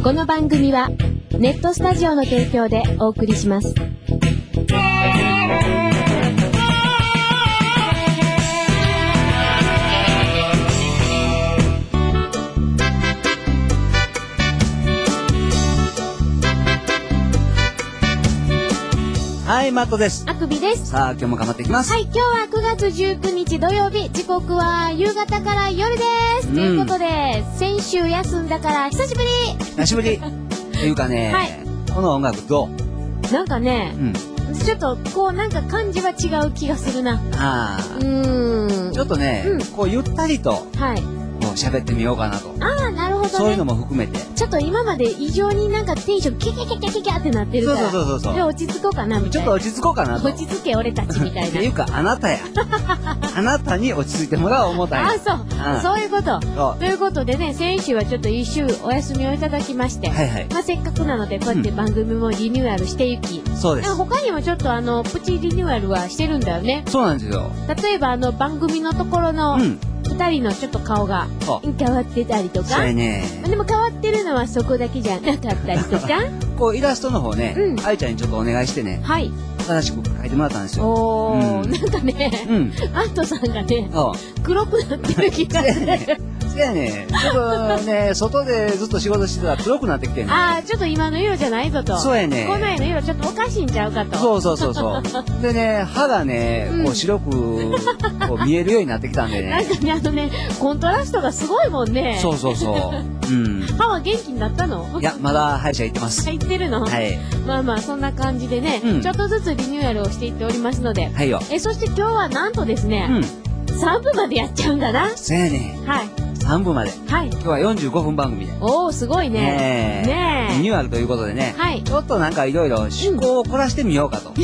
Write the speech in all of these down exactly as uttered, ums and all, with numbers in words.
この番組はネットスタジオの提供でお送りします。 はい、マットです。 あくびです。 さあ、今日も頑張っていきます。 はい、今日はくがつじゅうくにち土曜日、時刻は夕方から夜です。うん、ということで、先週休んだから久しぶり久しぶりっていうかね、はい、この音楽どうなんかね、うん、ちょっとこうなんか感じは違う気がするな。 ああ。うーん。ちょっとね、うん、こうゆったりと、はい。喋ってみようかなと。 ああ、なるほどね。 そういうのも含めて。 ちょっと今まで異常になんかテンションキャキャキャキャキャキャってなってるから。 そうそうそうそう。 で、落ち着こうかなみたいな。 ちょっと落ち着こうかなと。 落ち着け俺たちみたいな。 っていうか、あなたや。あなたに落ち着いてもらおう思ったんや。 あ、そう。うん、そういうこと。ということでね、先週はちょっと一週お休みをいただきまして。はいはい。まあせっかくなので、こうやって番組もリニューアルしていき。うん、そうです。他にもちょっとあの、プチリニューアルはしてるんだよね。 そうなんですよ。 例えばあの、番組のところの、うん二人のちょっと顔が変わってたりとか。 そうやね。 でも変わってるのはそこだけじゃなかったりとか。 こうイラストの方ね、うん、愛ちゃんにちょっとお願いしてね。はい。新しく描いてもらったんですよ。 おー、うん、なんかね、うん、アントさんがね、黒くなってる気がする。 そうやね。ちょっとね、外でずっと仕事してたら黒くなってきてんね。 ああ、ちょっと今の色じゃないぞと。 そうやね。 この絵の色ちょっとおかしいんちゃうかと。 そうそうそうそう。でね、歯がね、こう白くこう見えるようになってきたんでね。 なんかね、あのね、コントラストがすごいもんね。 そうそうそう。うん。 歯は元気になったの？ いや、まだ歯医者行ってます。 行ってるの？はい。まあまあ、そんな感じでね、うん、ちょっとずつリニューアルをしていっておりますので。はいよ。え、そして今日はなんとですね、うん、さんぶまでやっちゃうんだな。 そうやね。はい。さんぶまで。はい。今日はよんじゅうごふん番組で。 おー、すごいね。 ねえ。ねえ。リニューアルということでね。はい。ちょっとなんかいろいろ趣向を凝らしてみようかと。うん、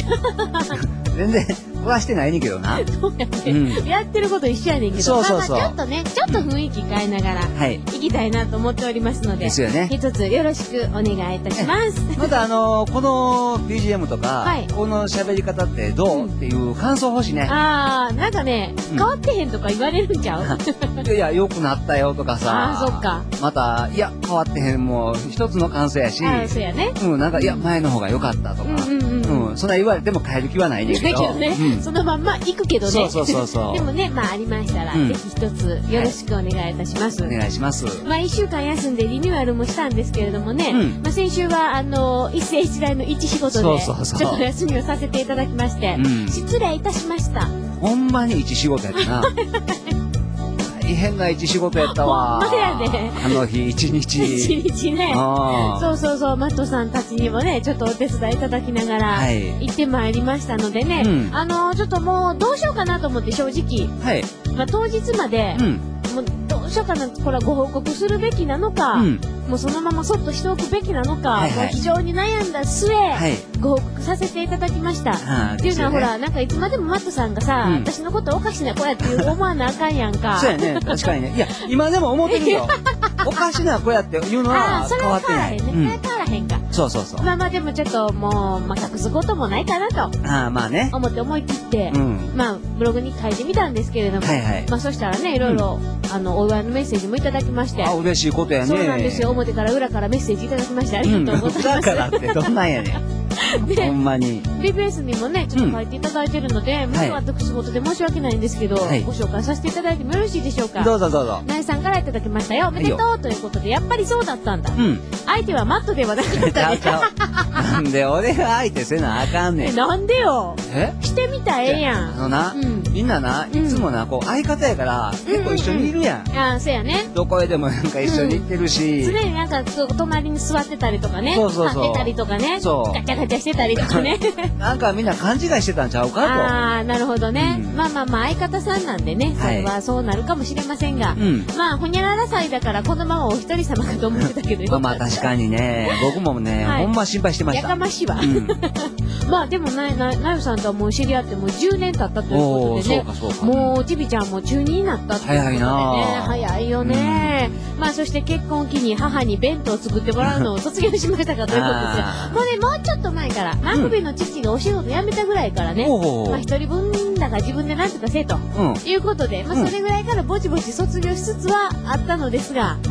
全然凝らしてないねんけどな。 そうやね、うん。やってること一緒やねんけど。そうそうそう。まあまあちょっとね、ちょっと雰囲気変えながら、はい。行きたいなと思っておりますので。ですよね。一つよろしくお願いいたします。 またあのー、この ビージーエム とか、はい。この喋り方ってどう、うん、っていう感想欲しいね。 あー、なんかね、うん、変わってへんとか言われるんちゃう？ いやいや、良くなったよとかさ。 あー、そっか。 また、いや、変わってへん、もう、一つの感想やし。 あー、そうやね。 うん、なんか、いや、前の方が良かったとか。うんうんうん。うん、そんな言われても変える気はないねんけど。だけどね、 うん、そのまんま行くけどね。 そうそうそうそう。 でもね、まあありましたら、うん、ぜひ一つよろしくお願いいたします。 はい、お願いします。 まあ一週間休んでリニューアルもしたんですけれどもね、うん、まあ先週はあの、一世一代の一仕事で、ちょっと休みをさせていただきまして、うん、失礼いたしました。 ほんまに一仕事やったな。大変な一仕事やったわ。 ほんまやね。 あの日一日。 一日ね。そうそうそう、マットさんたちにもね、ちょっとお手伝いいただきながら、はい、行ってまいりましたのでね、うん、あのー、ちょっともうどうしようかなと思って正直、はい、まあ当日まで、うん、もうどうしようかな、これはご報告するべきなのか、うん、もうそのままそっとしておくべきなのか、はいはい、非常に悩んだ末、はい、ご報告させていただきました。っていうのは、ね、ほら、なんかいつまでもマットさんがさ、うん、私のことおかしな子やって思わなあかんやんか。 そうやね、確かにね。いや、今でも思ってるよ。おかしな子やっていうのは変わってない。 それは変わらへんね。それは変わらへんか。 そうそうそう。 まあまあでもちょっともう、まあ隠すこともないかなと。 ああ、まあね。 思って思い切って、うん、まあブログに書いてみたんですけれども、はいはい、まあそしたらね、いろいろ、うん、あの、お祝いのメッセージもいただきまして。 あ、嬉しいことやね。 そうなんですよ。表から裏からメッセージいただきましてありがとうございます。 うん、裏からってどんなんやねん。ほんまに。 ビービーエス にもね、ちょっと書いていただいてるので、うん、もし私事で申し訳ないんですけど、はい、ご紹介させていただいてもよろしいでしょうか。 どうぞどうぞ。 なえさんからいただきましたよ。おめでとう、はい、ということで、やっぱりそうだったんだ。うん。相手はマットではなかったね。 なんで俺が相手せなあかんねん。 なんでよ。えしてみたらええやん。 あのな、うん、みんなな、いつもな、こう相方やから、結構一緒にいるやん。 うんうんうん、ああ、そうやね。 どこへでもなんか一緒に行ってるし。 うん、常になんか、隣に座ってたりとかね。そうそうそう。立ってたりとかね。そう。ガチャガチャしてたりとかね。 なんかみんな勘違いしてたんちゃうかと。 ああ、なるほどね。うん、まあまあまあ、相方さんなんでね、それはそうなるかもしれませんが。うん、まあ、ほにゃらら祭だから、このままお一人様かと思ってたけど。 まあまあ、確かにね。僕もね、はい、ほんま心配してました。 やかましいわ。うん、まあでもな、な、なよさんとはもう知り合ってもうじゅうねん経ったということでね。そうかそうか。もう、ちびちゃんも中にになったっていうことでね。早いな。早いよね。うん、まあそして結婚を機に母に弁当を作ってもらうのを卒業しましたかということですよ。もうね、もうちょっと前から、マクビの父がお仕事辞めたぐらいからね、うん、まあ一人分だから自分でなんとかせえと、うん、いうことで、まあそれぐらいからぼちぼち卒業しつつはあったのですが、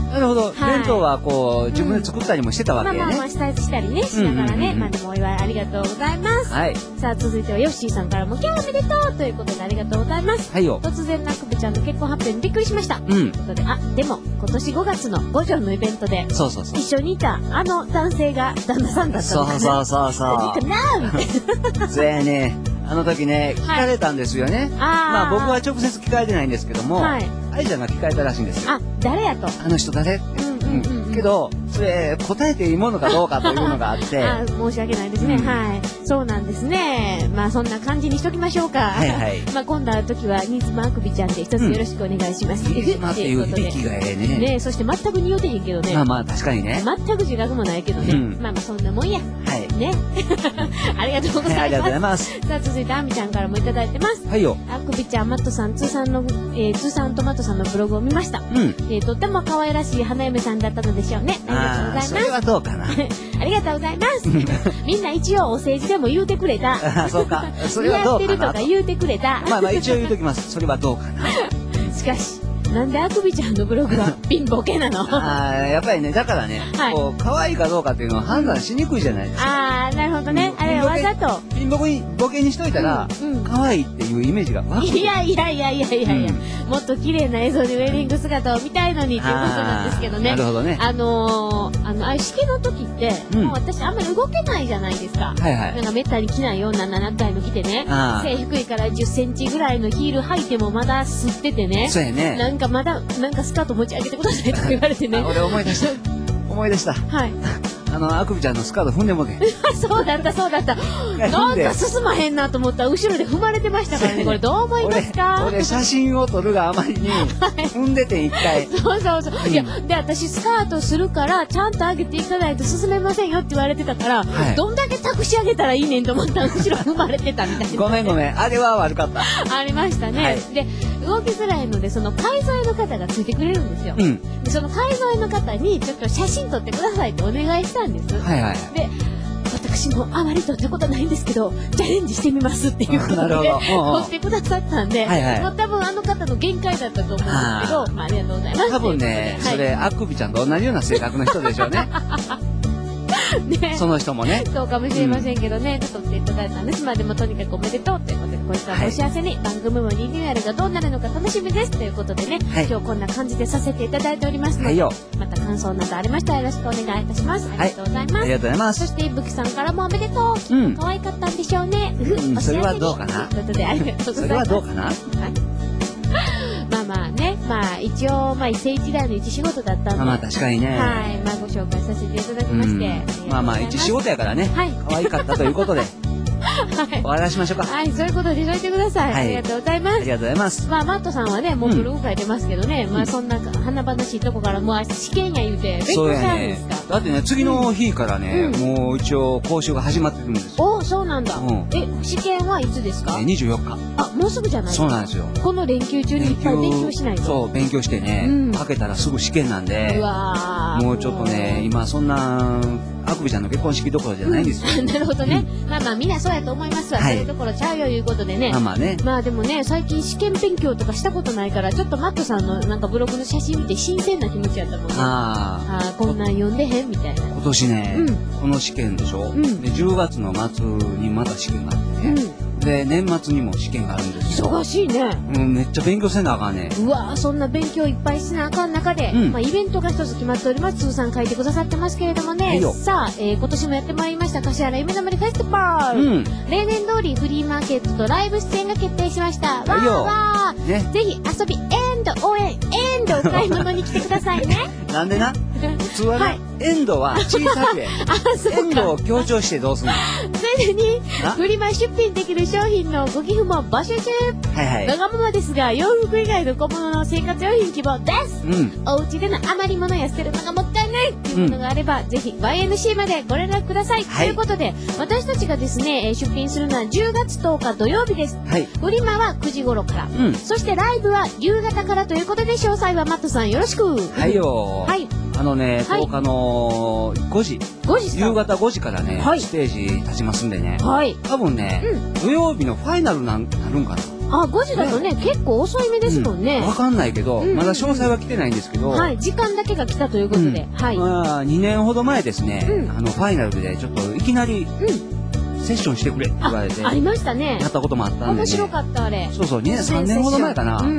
なるほど。弁当はこう、自分で作ったりもしてたわけね。 まあまあまあ、したりね、しながらね。まあでもお祝いありがとうございます。はい。さあ、続いてはヨッシーさんからも、今日おめでとうということでありがとうございます。はいよ。突然なくぶちゃんの結婚発表にびっくりしました。うん。ということで、あ、でも、今年ごがつの五条のイベントで、そうそうそう。一緒にいたあの男性が旦那さんだったんだね。そうそうそうそう。いいかなみたいな。そうやね。あの時ね、聞かれたんですよね。まあ僕は直接聞かれてないんですけども、愛ちゃんが聞かれたらしいんですよ。あ、誰やと。あの人誰って。うん。けど、それ、答えていいものかどうかというのがあって。あ、申し訳ないですね。はい。そうなんですね。まあそんな感じにしときましょうか。はいはい。まあ今度会う時は、新妻あくびちゃんで一つよろしくお願いします。新妻っていう響きがええね。ね、そして全く似合うてへんけどね。まあまあ確かにね。全く自覚もないけどね。まあまあそんなもんや。はい。ね。ありがとうございます。ありがとうございます。さあ続いてあみちゃんからもいただいてます。はいよ。あくびちゃん、マットさん、通算の、えー、通算とマットさんのブログを見ました。うん。えー、とっても可愛らしい花嫁さんだったのでしょうね。ありがとうございます。それはどうかな。ありがとうございます。みんな一応お政治でも言うてくれた。あ、そうか。それはどうかな。似合ってるとか言うてくれた。まあまあ一応言うときます。それはどうかな。しかし。なんであくびちゃんのブログはピンボケなの？ああ、やっぱりね、だからね、はい、こう、可愛いかどうかっていうのを判断しにくいじゃないですか。ああ、なるほどね。あれわざと。ピンボケに、ボケにしといたら、うんうん、可愛いっていうイメージが湧く。いやいやいやいやいやいや、うん、もっと綺麗な映像でウェディング姿を見たいのにっていうことなんですけどね。なるほどね。あのー、あの、ああいう式の時って、うん、もう私あんまり動けないじゃないですか。はいはい。なんかめったに着ないようなななかいの着てね、背低いからじゅっセンチぐらいのヒール履いてもまだ吸っててね。そうやね。なんかまだ、なんかスカート持ち上げてくださいとか言われてね。俺思い出した。思い出した。はい。あの、あくびちゃんのスカート踏んでもね。そうだった、そうだった。なんか進まへんなと思ったら、後ろで踏まれてましたからね。これどう思いますか？俺、写真を撮るがあまりに、踏んでて一回。そうそうそう。いや、で、私スカートするから、ちゃんと上げていかないと進めませんよって言われてたから、どんだけ託し上げたらいいねんと思ったら、後ろ踏まれてたみたいな。ごめんごめん。あれは悪かった。ありましたね。で、動きづらいので、その海添の方がついてくれるんですよ。で、その海添の方に、ちょっと写真撮ってくださいってお願いしたんです。はいはい。で、私もあまり撮ったことないんですけど、チャレンジしてみますっていうことで、撮ってくださったんで、はいはい、まあ、多分あの方の限界だったと思うんですけど、まあ、ありがとうございます。多分ね、それ、あくびちゃんと同じような性格の人でしょうね。ね、その人もね。そうかもしれませんけどね、うん、撮っていただいたんです。まあでもとにかくおめでとうということで、こいつはお幸せに、はい、番組もリニューアルがどうなるのか楽しみですということでね、はい、今日こんな感じでさせていただいておりますので、はい、また感想などありましたらよろしくお願いいたします。ありがとうございます。はい、ありがとうございます。そしていぶきさんからもおめでとう。うん、可愛かったんでしょうね。うん、それはどうかな。ということでありがとうございます。それはどうかな。はい。まあまあね、まあ一応、まあ一世一代の一仕事だったんで。まあまあ確かにね。はい、まあご紹介させていただきまして。まあまあ一仕事やからね。はい。可愛かったということで。はい。終わらしましょうか。はい、そういうことでしといてください。はい。ありがとうございます。ありがとうございます。まあマットさんはね、もうブログ書いてますけどね、まあそんな華々しいとこからもう試験や言うて、勉強したんですか？だってね、次の日からね、もう一応講習が始まってるんですよ。お、そうなんだ。え、試験はいつですか？にじゅうよっか。あ、もうすぐじゃないですか。そうなんですよ。この連休中にいっぱい勉強しないと。そう、勉強してね、かけたらすぐ試験なんで、うわー、もうちょっとね、今そんな、あくびちゃんの結婚式どころじゃないんですよ。なるほどね。まあまあみんなそうやと思いますわ。そういうところちゃうよいうことでね。まあまあね。まあでもね、最近試験勉強とかしたことないから、ちょっとマットさんのなんかブログの写真見て新鮮な気持ちやったもんね。ああ、こんなん読んでへんみたいな。今年ね、この試験でしょ。で、じゅうがつの末にまた試験があってね。で、年末にも試験があるんですよ。忙しいね。うん、めっちゃ勉強せなあかんね。うわー、そんな勉強いっぱいしなあかん中で、うん、まあイベントが一つ決まっております。通さん書いてくださってますけれどもね。はい、さあ、えー、今年もやってまいりました、柏原夢の森フェスティバル。うん、例年通りフリーマーケットとライブ出演が決定しました。わーわー、ね、ぜひ遊びエンド応援エンドお買い物に来てくださいね。なんでな普通はね、はい、エンドは小さくエンドを強調してどうすんの？すでにフリマ出品できる商品のご寄付も募集中。はいはい。わがままですが洋服以外の小物の生活用品希望です。うん。お家での余り物や捨てるのがもったいないっていうものがあれば、うん、ぜひ ワイエヌシー までご連絡ください。はい、ということで私たちがですね出品するのはじゅうがつとおか土曜日です。はい。フリマはくじ頃から。うん。そしてライブは夕方からということで詳細はマットさんよろしく。はいよ。はい。あのね、とおかのごじ、ごじ夕方ごじからね、はい、ステージ立ちますんでね、はい、多分ね、うん、土曜日のファイナルなんなるんかな。 あ、ごじだとね、結構遅い目ですもんね。 わかんないけど、まだ詳細は来てないんですけど。 はい、時間だけが来たということで。はい。 まあ、にねんほど前ですね、あの、ファイナルでちょっといきなり、セッションしてくれって言われて。 ありましたね。 やったこともあったんで。 面白かった、あれ。 そうそう、にねん、さんねんほど前かな。うん。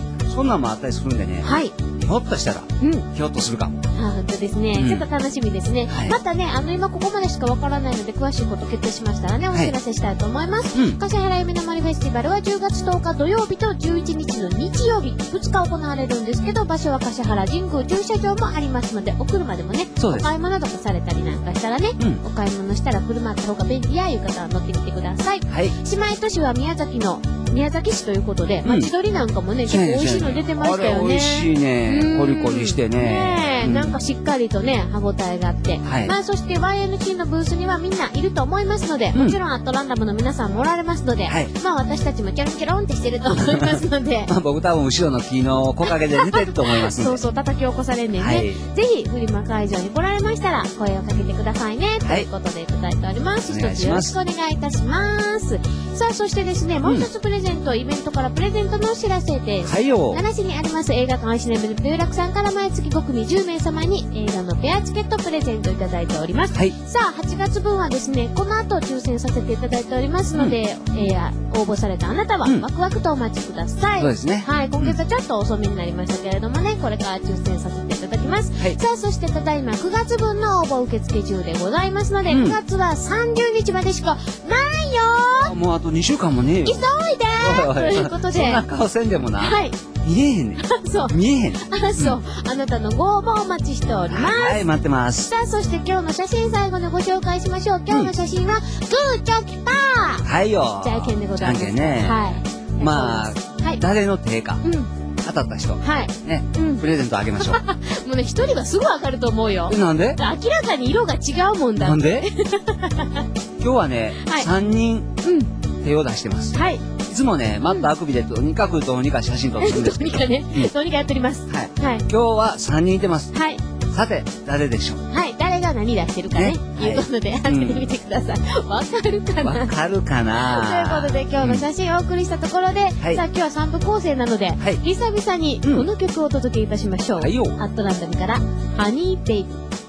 そんなんもあったりするんでね。はい。ひょっとしたら、ひょっとするかも。 あ、本当ですね。ちょっと楽しみですね。またね、あの、今ここまでしかわからないので、詳しいこと決定しましたらね、お知らせしたいと思います。橿原夢の森フェスティバルはじゅうがつとおか土曜日とじゅういちにちの日曜日、ふつか行われるんですけど、場所は橿原神宮駐車場もありますので、お車でもね、お買い物とかされたりなんかしたらね、お買い物したら車あった方が便利やいう方は乗ってみてください。はい。姉妹都市は宮崎の、宮崎市ということで、町鳥なんかもね、結構美味しいの出てましたよね。 美味しいね。コリコリしてね。 ねえ、なんかしっかりとね、歯応えがあって。まあ、そして ワイエヌシー のブースにはみんないると思いますので、もちろんアットランダムの皆さんもおられますので、まあ私たちもキョロンキョロンってしてると思いますので。 まあ僕多分後ろの木の木陰で寝てると思いますので。 そうそう、叩き起こされんねんね。ぜひ、フリマ会場に来られましたら、声をかけてくださいね。ということでいただいております。一つよろしくお願いいたします。さあ、そしてですね、もう一つプレゼント、イベントからプレゼントのお知らせです。はいよ。奈良市にあります映画館アシネムで有楽さんから毎月ごくみじゅうめいさまに映画のペアチケットプレゼントいただいております。はい。さあ、はちがつぶんはですね、この後抽選させていただいておりますので、うん、えー、応募されたあなたはワクワクとお待ちください。 そうですね。 はい。今月はちょっと遅めになりましたけれどもね、これから抽選させていただきます。はい。さあ、そしてただいまくがつぶんの応募受付中でございますので、うん、くがつはさんじゅうにちまでしかないよー。 もうあとにしゅうかんもねえよ。 急いでーということで。 そんな顔せんでもな。はい。見えへんねん。 そう。 見えへん。 あ、そう。あなたのご応募お待ちしております。 はい、待ってます。 さあ、そして今日の写真最後にご紹介しましょう。今日の写真は、グーチョキパー。 はいよ。 じゃんけんでございます。 じゃんけんね。はい。まあ、誰の手か。うん。当たった人。はい。ね。うん。プレゼントあげましょう。 もうね、一人はすぐわかると思うよ。 え、なんで？ 明らかに色が違うもんだ。 なんで？今日はね、さんにん、手を出してます。はい。いつもね、マットあくびでとにかくどうにか写真撮ってるんですけど。 どうにかね、どうにかやっております。はい。はい。今日はさんにんいてます。はい。さて、誰でしょう？ はい。誰が何出してるかね。いうことで、当ててみてください。わかるかな？ わかるかな？ ということで、今日の写真をお送りしたところで、さあ、今日はさんぶ構成なので、久々にこの曲をお届けいたしましょう。はいよ。アットランダムから、ハニーベイビー。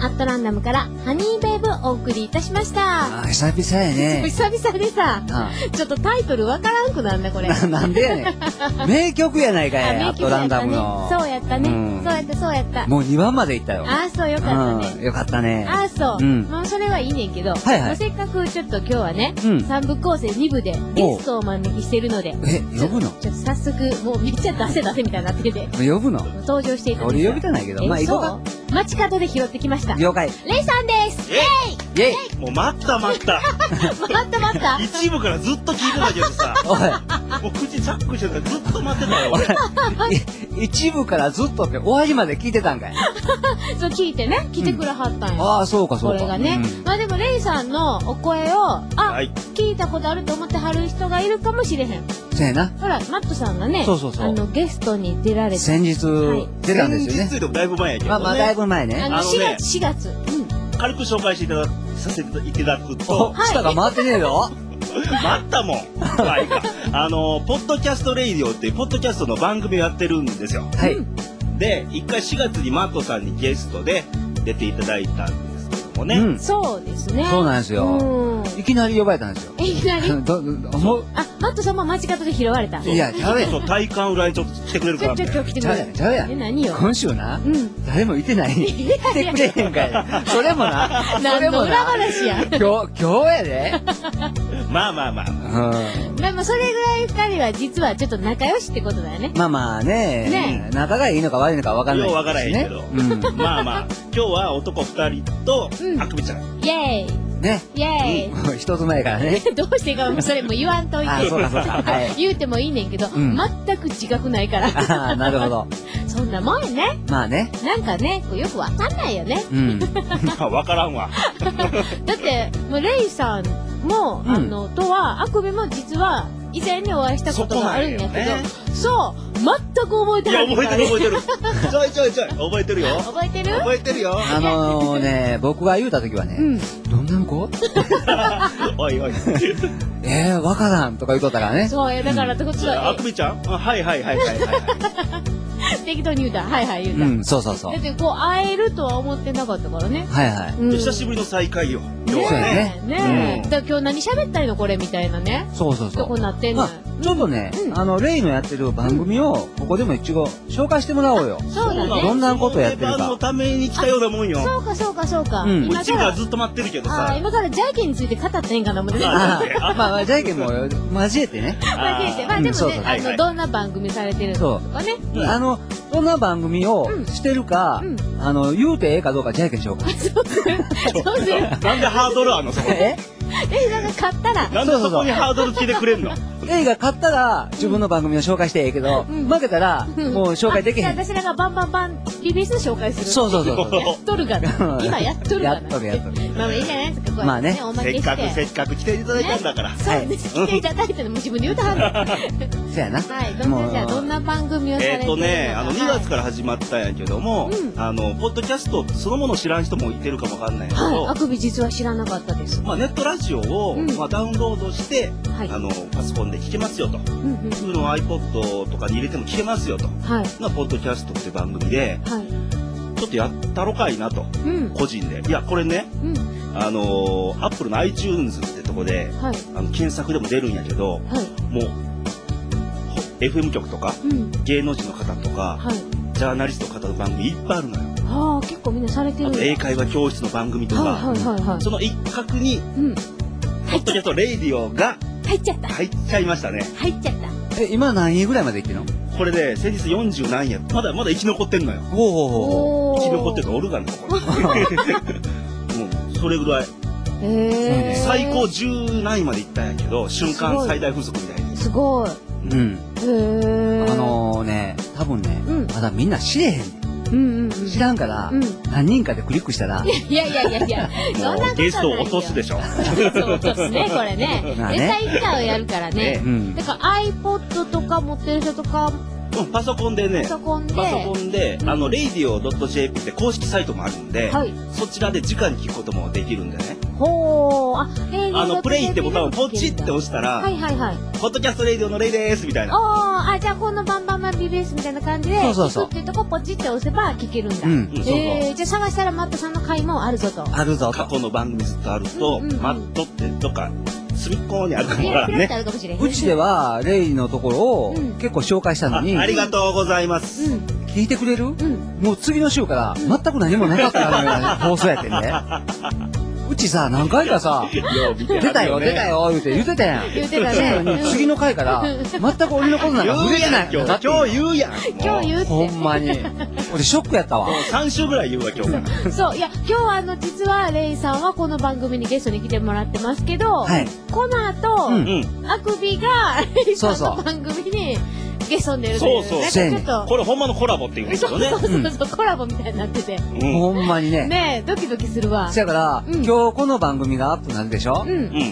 アットランダムからハニーベイブお送りいたしました。 あ、久々やね。 久々でさ、ちょっとタイトルわからんくなんだこれ。 なんでやねん。名曲やないかい、アットランダムの。 そうやったね。そうやった、そうやった。 もうにばんまで行ったよ。 あ、そう、よかったね。 よかったね。 あ、そう。まあ、それはいいねんけど、せっかくちょっと今日はね、さんぶ構成に部でゲストをお招きしてるので。 え、呼ぶの？ ちょっと早速、もうめっちゃ出せ出せみたいになってて。 呼ぶの？ 登場していただいて。 俺呼びたないけど、まあ行こうか。 街角で拾ってきました。 了解。 レイさんです。イェイイェイもう待った待った。 待った待った。 一部からずっと聞いてたけどさ。おい。もう口ザックしてたからずっと待ってたよ、 俺。一部からずっとって終わりまで聞いてたんかい。 そう聞いてね、来てくれはったんよ。 ああ、そうかそうか。 これがね。まあでもレイさんのお声を、あ、聞いたことあると思ってはる人がいるかもしれへん。 そうやな。 ほら、マットさんがね、 そうそうそう。 あの、ゲストに出られて。 先日、出たんですよね。 先日でもだいぶ前やけどね。 まあまあだいぶ前ね。 あの、しがつ、しがつ。 軽く紹介していたださせていただくと。 舌が回ってねえよ。 待ったもん。まあいいか。あの、ポッドキャストレイディオっていうポッドキャストの番組をやってるんですよ。 はい。 で、一回しがつにマットさんにゲストで出ていただいたんですけどもね。 そうですね。 そうなんですよ。いきなり呼ばれたんですよ。 いきなりど、思うあ、マットさんも街角で拾われた。 いや、ちゃうやん。 体感裏にちょっと来てくれるから。 ちょ、ちょ、来てくれる。 ちゃうやん。 え、何よ。 今週な、誰もいてない。来てくれへんかい。それもな、 それも裏話や。 今日、今日やで。 まあまあまあ。 でもそれぐらい二人は実はちょっと仲良しってことだよね。 まあまあね。仲がいいのか悪いのか分かんない。 よう分からへんけど。まあまあ、今日は男二人と、あくびちゃん。 イェーイ。 ね。 イェーイ。一つ前からね。 どうしていいかもそれも言わんといて。 あ、そうかそうか。 言うてもいいねんけど、全く自覚ないから。 あ、なるほど。 そんなもんね。 まあね。 なんかね、よくわかんないよね。 うん。 わからんわ。 だって、もうレイさんも、あの、とは、あくびも実は、以前にお会いしたことがあるんやけど、そう、全く覚えてない。 いや、覚えてる覚えてる。ちょいちょいちょい、覚えてるよ。 覚えてる覚えてるよ。 あのね、僕が言うた時はね、どんなん子おいおい。 えー、わからんとか言うとったからね。 そうや、だからってことは。 あくびちゃんはいはいはいはいはい。 適当に言うた。はいはい言うた。 うん、そうそうそう。 だってこう、会えるとは思ってなかったからね。 はいはい。 久しぶりの再会よ。今日はね。ねえ。だから今日何喋ったらいいのこれみたいなね。 そうそうそう。 とこなってんの。 ちょっとね、あの、レイのやってる番組を、ここでも一応、紹介してもらおうよ。 そうだね。 どんなことやってるか。 のために来たようなもんよ。 そうか、そうか、そうか。 うちがずっと待ってるけどさ。 今からジャイケンについて語ったらいいんかな、もうね。 まあまあ、ジャイケンも交えてね。 交えて。まあでもね、あの、どんな番組されてるのとかね。 あの、どんな番組をしてるか、あの、言うてええかどうかジャイケンしようか。 そうする。そうする。 なんでハードルあんのそこ。 えレイが勝ったら。 なんでそこにハードルつけてくれんのレイが勝ったら、自分の番組を紹介してええけど、負けたら、もう紹介できへん。 私らがバンバンバン、リビース紹介する。 そうそうそう。 やっとるがな。今やっとるがな。 やっとるやっとる。 まあいいじゃないですか、 まあね。 せっかくせっかく来ていただいたんだから。 そうです。来ていただいたのも自分で言うたはる。 そうやな。 はい。どんな、じゃあどんな番組をされてるのか。 えっとね、あの、にがつから始まったんやけども、あの、ポッドキャストそのもの知らん人もいてるかもわかんないけど。 あくび実は知らなかったです。 まあネットラジオを、まあダウンロードして、あの、パソコンで聞けますよと。普通の iPod とかに入れても聞けますよと。はい。まあ、ポッドキャストって番組で、はい。ちょっとやったろかいなと。うん。個人で。いや、これね、うん。あのー、Apple の iTunes ってとこで、はい。あの、検索でも出るんやけど、はい。もう、エフエム 局とか、うん。芸能人の方とか、はい。ジャーナリストの方の番組いっぱいあるのよ。 ああ、結構みんなされてる。 あと英会話教室の番組とか、はいはいはいはい。その一角に、うん。ポッドキャストレイディオが、 入っちゃった。 入っちゃいましたね。 入っちゃった。 え、今何位ぐらいまでいってんの？ これで、先日よんじゅう何位や。まだまだ生き残ってんのよ。 ほうほうほう。生き残ってるのおるがな、これ。もう、それぐらい。 へー。最高じゅう何位までいったんやけど、瞬間最大風速みたいに。 すごい。 うん。 へー。 あのね、多分ね、まだみんな知れへんねん。 うんうん、 知らんから、うん、何人かでクリックしたら。 いやいやいやいや、そんなことないよ。 ゲストを落とすでしょ。 ゲストを落とすね、これね。絶対一回をやるからね。だから iPod とか持ってる人とか、 うん、パソコンでね、 パソコンで、 パソコンで、あの、レイディオ .jp って公式サイトもあるんで、はい、そちらで直に聞くこともできるんでね。 ほー。あ、 レイディオ。あの、プレイってボタンをポチって押したら、はいはいはい。ポッドキャストレイディオのレイですみたいな。 おー、あ、じゃあこのバンバンバン ビービーエス みたいな感じで、そうそうそう。聞くっていうとこポチって押せば聞けるんだ。うん。えー、じゃあ探したらマットさんの回もあるぞと。 あるぞと。 過去の番組ずっとあると、マットってどっか、隅っこにあるかもからね。 うちでは、レイのところを結構紹介したのに。 ありがとうございます。 聞いてくれる？もう次の週から全く何もなかったような放送やってね。うちさ、何回かさ、出たよ、出たよ、言うて言ってたやん。 言ってたね。 次の回から、全く俺のことなんか触れてない。 今日言うやん。 今日言うって。 ほんまに。俺ショックやったわ。 さん週ぐらい言うわ、今日から。 そう、いや、今日はあの、実はレイさんはこの番組にゲストに来てもらってますけど、この後、あくびがレイさんの番組に、ゲストに出るという。 そうそう。これほんまのコラボっていうんですよね。 そうそうそう、コラボみたいになってて。 ほんまにね。 ねえ、ドキドキするわ。 だから、今日この番組がアップなんでしょ？うん。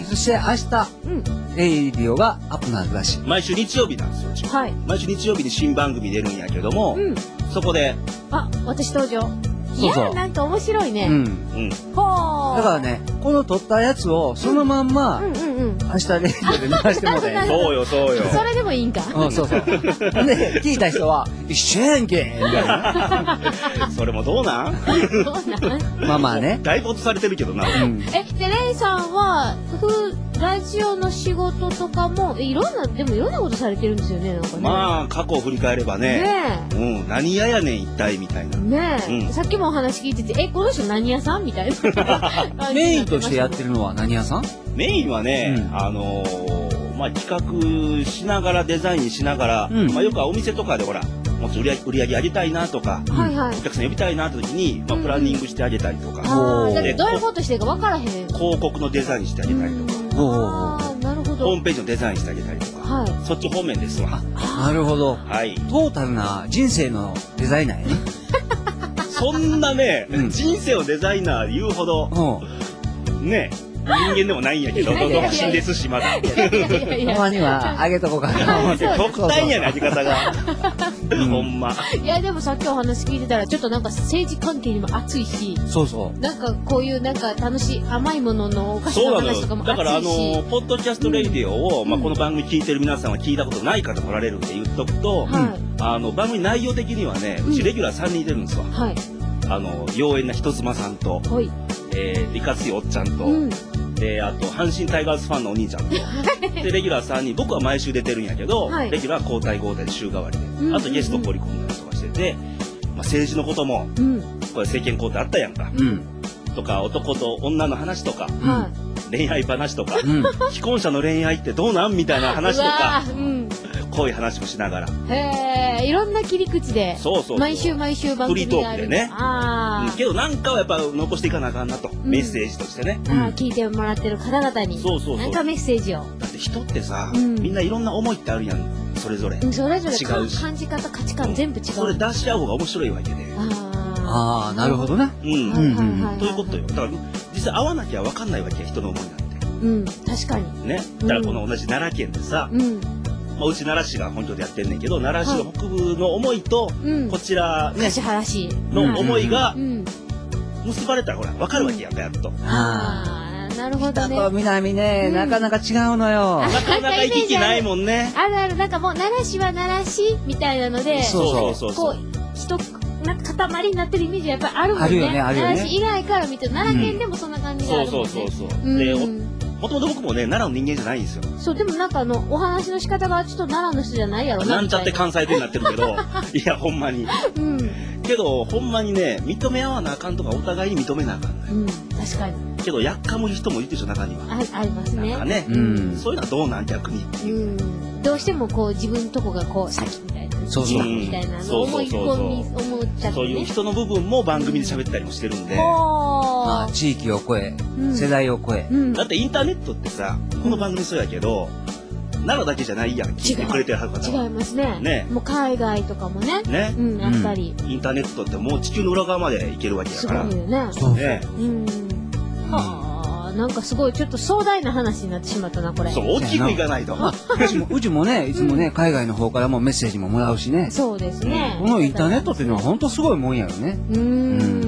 そして明日、レイディオがアップなんだし。 毎週日曜日なんですよ。はい。毎週日曜日に新番組出るんやけども、そこで。 あ、私登場。いや、なんか面白いね。うん。うん。 ほー。だからね、この撮ったやつをそのまんま、明日レイディオで流してもらえ。 そうよ、そうよ。 それでもいいんか。 うん、そうそう。で、聞いた人は、一緒やんけみたいな。 それもどうなんどうなんまあまあね。 だいぶ落とされてるけどな。 え、で、レイさんは、ラジオの仕事とかも、いろんな、でもいろんなことされてるんですよね、なんかね。 まあ、過去を振り返ればね。ねえ。うん、何屋やねん一体みたいな。 ねえ。さっきもお話聞いてて、え、この人何屋さんみたいな。 メインとしてやってるのは何屋さん？ メインはね、あの、まあ、企画しながら、デザインしながら、まあ、よくはお店とかでほら、もっと売り上げ上げたいなとか、お客さん呼びたいなって時に、まあ、プランニングしてあげたりとか。 で、どういうことしてるか分からへん。 広告のデザインしてあげたりとか。 ああ、なるほど。 ホームページのデザインしてあげたりとか。はい。そっち方面ですわ。 なるほど。 はい。 トータルな人生のデザイナーやね。 そんなね、人生のデザイナー言うほど、ね、人間でもないんやけど、独身ですし、まだ。 たまにはあげとこうかな思って。 極端やな、あげ方が。ほんま。 いや、でもさっきお話聞いてたら、ちょっとなんか政治関係にも熱いし、 そうそう。 なんかこういうなんか楽しい、甘いもののお菓子の話とかも熱いし。 だからあの、ポッドキャストレイディオを、まあこの番組聞いてる皆さんは聞いたことない方来られるって言っとくと、あの、番組内容的にはね、うちレギュラーさんにんいてるんですわ。はい。あの、妖艶な人妻さんと、えー、いかついおっちゃんと、で、あと、阪神タイガースファンのお兄ちゃんと。で、レギュラーさんにん、僕は毎週出てるんやけど、はい、レギュラー交代交代で週替わりで。うんうんうん、あとゲスト放り込んだりとかしてて、まあ、政治のことも、うん、これ政権交代あったやんか。うん、とか、男と女の話とか、うん、恋愛話とか、うん、既婚者の恋愛ってどうなんみたいな話とか、うん、こういう話もしながら。 へー、いろんな切り口で。そうそうそう。毎週毎週番組がある。フリートークでね。ああ。けどなんかはやっぱ残していかなあかんなと。うん、メッセージとしてね。 ああ、聞いてもらってる方々に。そうそうそう。なんかメッセージを。 だって人ってさ、うん、みんないろんな思いってあるやん。それぞれ。 それぞれ違うし。感じ方、価値観全部違う。 それ出し合う方が面白いわけで。 ああ、なるほどね。 うん。うん。ということよ。だから、実際会わなきゃ分かんないわけや、人の思いなんて。 うん、確かに。 ね。だからこの同じ奈良県でさ、うん。まあ、うち奈良市が本拠でやってんねんけど、奈良市の北部の思いと、こちらね、 橿原市の思いが、結ばれたらほら、分かるわけやんか、やっと。 ああ、なるほどね。 北と南ね、なかなか違うのよ。 なかなか行き来ないもんね。 あるある、なんかもう奈良市は奈良市みたいなので、 そうそうそう。 こう、一なんか塊になってるイメージやっぱりあるもんね。 あるよね、あるよね。 奈良市以外から見て、奈良県でもそんな感じがあるもんね。 そうそうそうそう。で、もともと僕もね、奈良の人間じゃないんですよ。 そう、でもなんかあの、お話の仕方がちょっと奈良の人じゃないやろな。なんちゃって関西弁になってるけど、いや、ほんまに。うん。けど、ほんまにね、認め合わなあかんとか、お互いに認めなあかんのよ。うん、確かに。 けど、やっかむ人もいるでしょ、中には。 あ、ありますね。 なんかね、うん、そういうのはどうなん逆にっていう。 うん。どうしてもこう、自分のとこがこう、先みたいな。そうそう。みたいなのを思い込み、思っちゃって、ね。 そういう人の部分も番組で喋ったりもしてるんで。 まあ、地域を超え、世代を超え。 だってインターネットってさ、この番組そうやけど、奈良だけじゃないやん、聞いてくれてるはずだから。 違いますね。ね。もう海外とかもね。ね。うん、あったり。 インターネットってもう地球の裏側まで行けるわけやから。 すごいよね。 そうね。うん。 はあ、 か。なんかすごいちょっと壮大な話になってしまったな、これ。 そう、大きくいかないと。 うちも、うちもね、いつもね、海外の方からもメッセージももらうしね。 そうですね。 このインターネットっていうのは本当すごいもんやよね。 うん。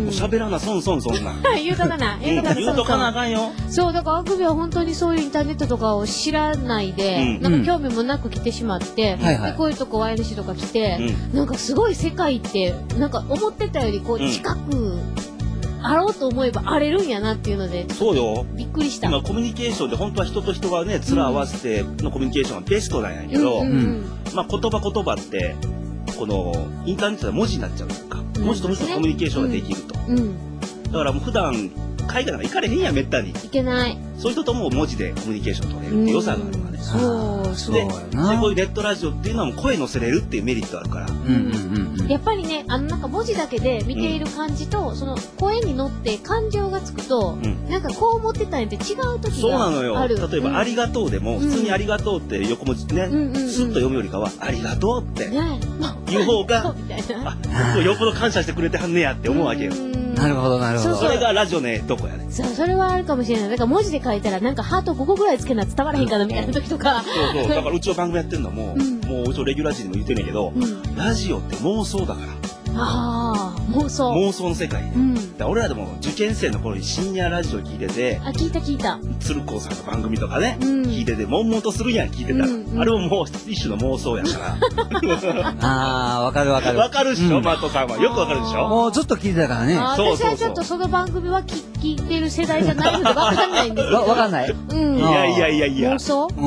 喋らな、そんそんそんな。 言うとかな。 言うとかな。言うとかなあかんよ。 そう、だからあくびは本当にそういうインターネットとかを知らないで、なんか興味もなく来てしまって、で、こういうとこワイルシとか来て、なんかすごい世界って、なんか思ってたよりこう近く、あろうと思えば荒れるんやなっていうので、 そうよ。 びっくりした。 今コミュニケーションで本当は人と人がね、面合わせてのコミュニケーションがベストなんやけど、まあ言葉言葉って、このインターネットで文字になっちゃうとか、文字と文字のコミュニケーションができると。だからもう普段、海外なんか行かれへんやん、めったに。 行けない。 そういう人とも文字でコミュニケーション取れるって良さがあるからね。 そうそう。 で、こういうネットラジオっていうのはもう声乗せれるっていうメリットあるから。 やっぱりね、あのなんか文字だけで見ている感じと、その声に乗って感情がつくと、なんかこう思ってたんって違う時そうなのがよ。 ある。 例えば、ありがとうでも、普通にありがとうって横文字ね、スッと読むよりかは、ありがとうって言う方が、あ、よっぽど感謝してくれてはんねやって思うわけよ。 なるほど、なるほど。 それがラジオね、どこやね。 そう、それはあるかもしれない。だから文字で書いたら、なんかハートごこぐらいつけな伝わらへんかなみたいな時とか。 そうそう。だからうちの番組やってんのも、もううちのレギュラー陣でも言ってんねんけど、ラジオって妄想だから。 ああ、妄想。 妄想の世界。俺らでも受験生の頃に深夜ラジオ聞いてて、 あ、聞いた聞いた。 鶴光さんの番組とかね、聞いてて、悶々とするやん、聞いてたら。あれももう一種の妄想やから。 ああ、わかるわかる。 わかるでしょ、マットさんは。よくわかるでしょ。 もうずっと聞いてたからね。 私はちょっとその番組は聞いてる世代じゃないのでわかんないんですけど。 わかんない。 うん。 いやいやいやいや。 妄想うん。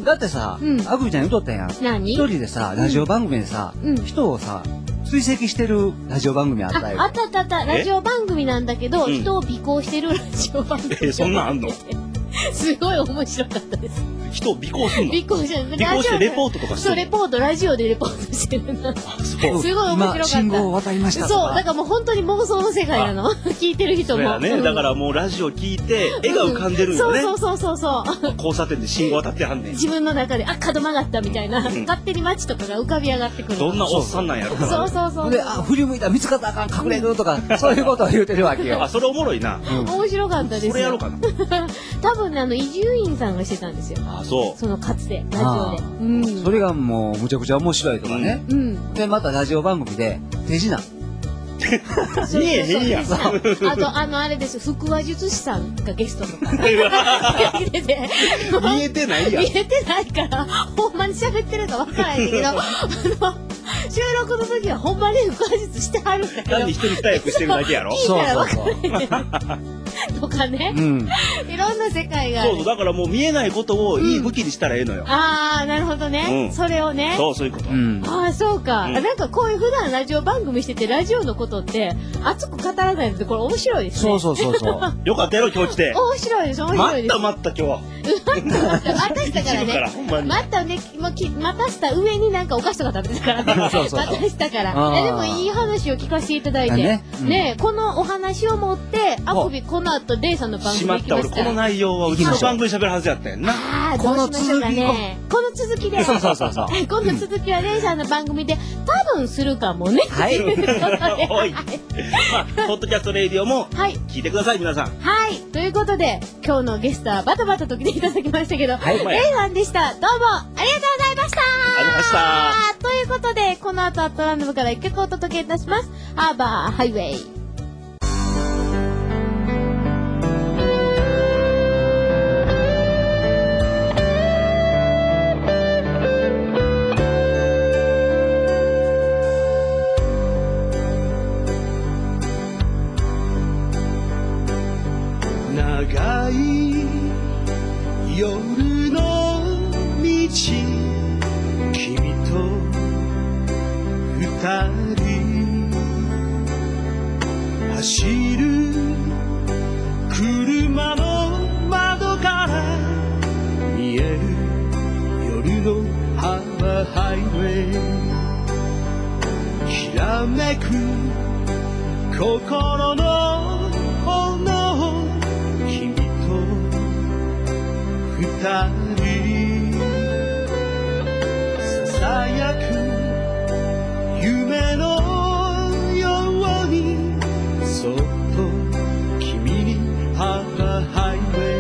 だってさ、あくびちゃん言うとったやん。 何？ 一人でさ、ラジオ番組でさ、人をさ、追跡してるラジオ番組あったよ。 あったあったあった。ラジオ番組なんだけど、人を尾行してるラジオ番組。 え、そんなんあんの？ すごい面白かったです。 人を尾行するの？ 尾行してる。 尾行してレポートとかしてる。 そう、レポート、ラジオでレポートしてるな。すごい面白かった。 信号を渡りました。 そう、だからもう本当に妄想の世界なの。聞いてる人も。 そうやね。だからもうラジオ聞いて、絵が浮かんでるんよね。 そうそうそうそう。 交差点で信号渡ってはんねん。 自分の中で、あ、角曲がったみたいな、勝手に街とかが浮かび上がってくる。 どんなおっさんなんやろ。 そうそうそう。 で、あ、振り向いたら見つかったらあかん、隠れるとか、そういうことを言うてるわけよ。 あ、それおもろいな。 面白かったです。 それやろうかな。 多分ね、あの、伊集院さんがしてたんですよ。 あ、そう。 そのかつて、ラジオで。うん。 それがもう、むちゃくちゃ面白いとかね。うん。で、またラジオ番組で、手品。 見えへんやん。 あと、あの、あれです。腹話術師さんがゲストとか。見えてないやん。 見えてないから、ほんまに喋ってるかわからないんだけど、あの、収録の時はほんまに腹話術してはるんだけど。 単に一人二役してるだけやろ。 聞いたらわかんないとかね。うん。いろんな世界がある。 そうそう、だからもう見えないことをいい武器にしたらええのよ。 ああ、なるほどね。それをね。 そう、そういうこと。 ああ、そうか。なんかこういう普段ラジオ番組してて、ラジオのことって熱く語らないので、これ面白いですね。 そうそうそうそう。 よかったよ、今日来て。 面白いです、面白いです。 待った待った今日は。 待たしたからね。待ったね、待たした上になんかお菓子とか食べてたからね。待たしたから。でもいい話を聞かせていただいて。ね、このお話を持って、あくびこの後、レイさんの番組行きました。 俺この内容はうちの番組喋るはずやったやんな。 ああ、どうしましょうかね。この続きで。 そうそうそうそう。 この続きはレイさんの番組で多分するかもね。 はい。 おい。まあ、ポッドキャストレイディオも聞いてください、皆さん。 はい。ということで、今日のゲストはバタバタと来ていただきましたけど、レイさんでした。どうもありがとうございました。 ありがとうございました。 ということで、この後アットランド部から一曲お届けいたします。ハーバーハイウェイ。 長い夜の道君と二人走る車の窓から見える夜のハーバーハイウェイきらめく心の炎君と二人ささやく夢のようにそっと君にハーバーハイウェイ